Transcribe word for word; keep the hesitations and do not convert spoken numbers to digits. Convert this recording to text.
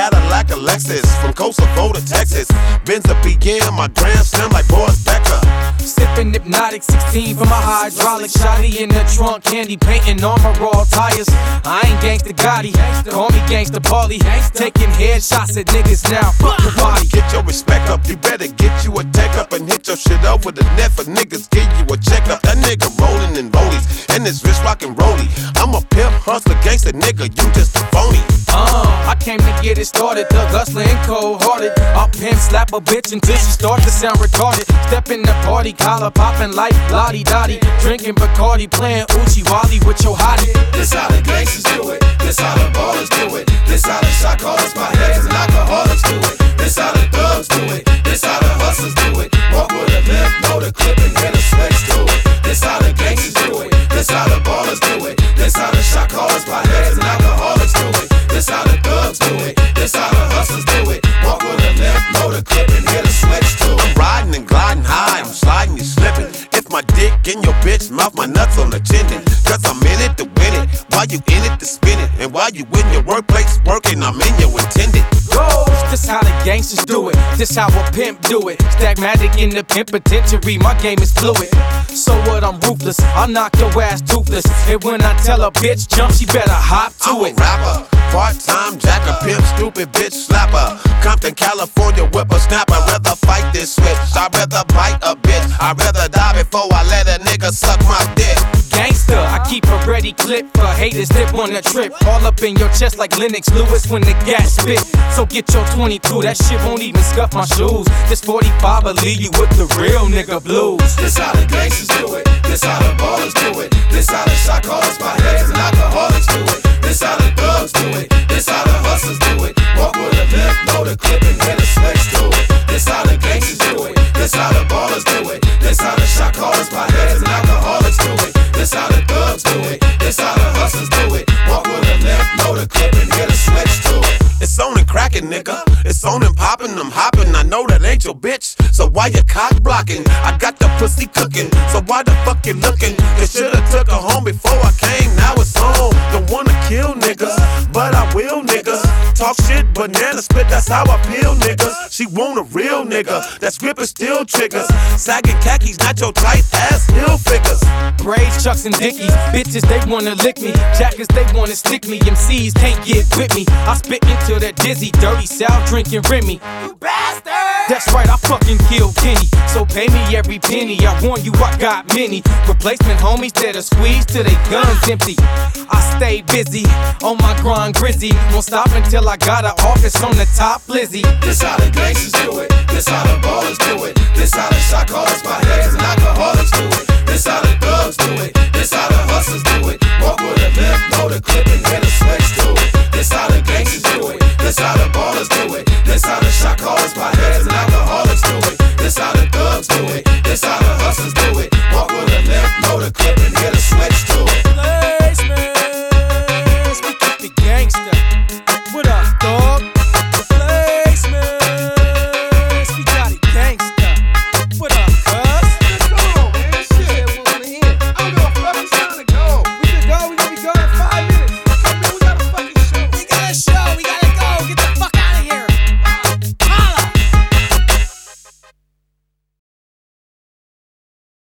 Cadillac, a Lexus, from Kosovo to Texas. Benz a B M, my gram slam like Boris Becker. Sippin' hypnotic, sixteen from a hydraulic. Shotty in the trunk, candy painting on my raw tires. I ain't Gangsta Gotti, call me Gangsta Paulie. Taking headshots at niggas now, fuck the body. Get your respect up, you better get you a tech up and hit your shit over the net for niggas give you a checkup. That nigga rollin' in rollies, and his wrist rockin' rollie. I'm a pimp, hustler, gangsta nigga, you just a phony. Uh, I came to get it started, thug hustling cold-hearted. I'll pimp slap a bitch until she starts to sound retarded. Step in the party, collar poppin' like Lottie Dottie. Drinking Bacardi, playing Uchi Wally with your hottie. This how the gangsters do it, this how the ballers do it. This how the shot callers, my heads and alcoholics do it. This how the thugs do it, this how the hustlers do it. Walk with a limp, know the clip and hit a switch to it. This how the gangsters do it, this how the ballers do it. This how the shot callers, my heads and alcoholics do it. This how the thugs do it, this how the hustlers do it. Walk with a limp, know the clip and hit a switch to it. I'm riding and gliding high, I'm sliding, you slipping. If my dick in your bitch mouth, my nuts on the chinnin'. Cause I'm in it to win it, while you in it to spin it. And while you in your workplace working, I'm in your intended. This how the gangsters do it, this how a pimp do it. Stagmatic in the penitentiary, my game is fluid. So what, I'm ruthless, I'll knock your ass toothless. And when I tell a bitch jump, she better hop to I'm it. a rapper, part-time jacker, pimp, stupid bitch slapper. Compton, California, whippersnapper. Rather fight this switch, I'd rather bite a bitch. I'd rather die before I let a nigga suck my dick. Gangsta, I keep a ready clip for haters dip on the trip. All up in your chest like Lennox Lewis when the gas spit. So get your twenty-two, that shit won't even scuff my shoes. This forty-five will leave you with the real nigga blues. This how the gangsters do it, this how the ballers do it. This how the shot callers, my heads and alcoholics do it. This how the thugs do it, this how the hustlers do it. Walk with a limp, know the clip and hit a switch to it. This how the gangsters do it, this how the ballers do it. This how the shot callers, my heads and alcoholics do it. This how the thugs do it, this how the hustlers do it. Walk with a limp, know the clip and hit a switch to it. It's on and crackin', nigga. It's on and poppin', I'm hoppin'. I know that ain't your bitch, so why you cock blocking? I got the pussy cooking, so why the fuck you looking? They shoulda took her home before I came, now it's home. Don't wanna kill niggas, but I will niggas. Talk shit, banana spit, that's how I feel niggas. She want a real nigga, that's grippin' steel triggers. Sagging khakis, not your tight ass heel figures. Braids, Chucks and Dickies, bitches they wanna lick me. Jackets they wanna stick me, M Cs can't get with me. I spit into that dizzy, dirty South drinking Remy. You bastard! That's right, I fucking killed Kenny. So pay me every penny, I warn you I got many replacement homies that'll squeeze till they guns empty. I stay busy, on my grind grizzy. Won't stop until I got an office on the top Lizzie. This how the gangsters do it, this how the ballers do it. This how the shot callers, my heads and alcoholics do it. This how the thugs do it, this how the hustlers do it.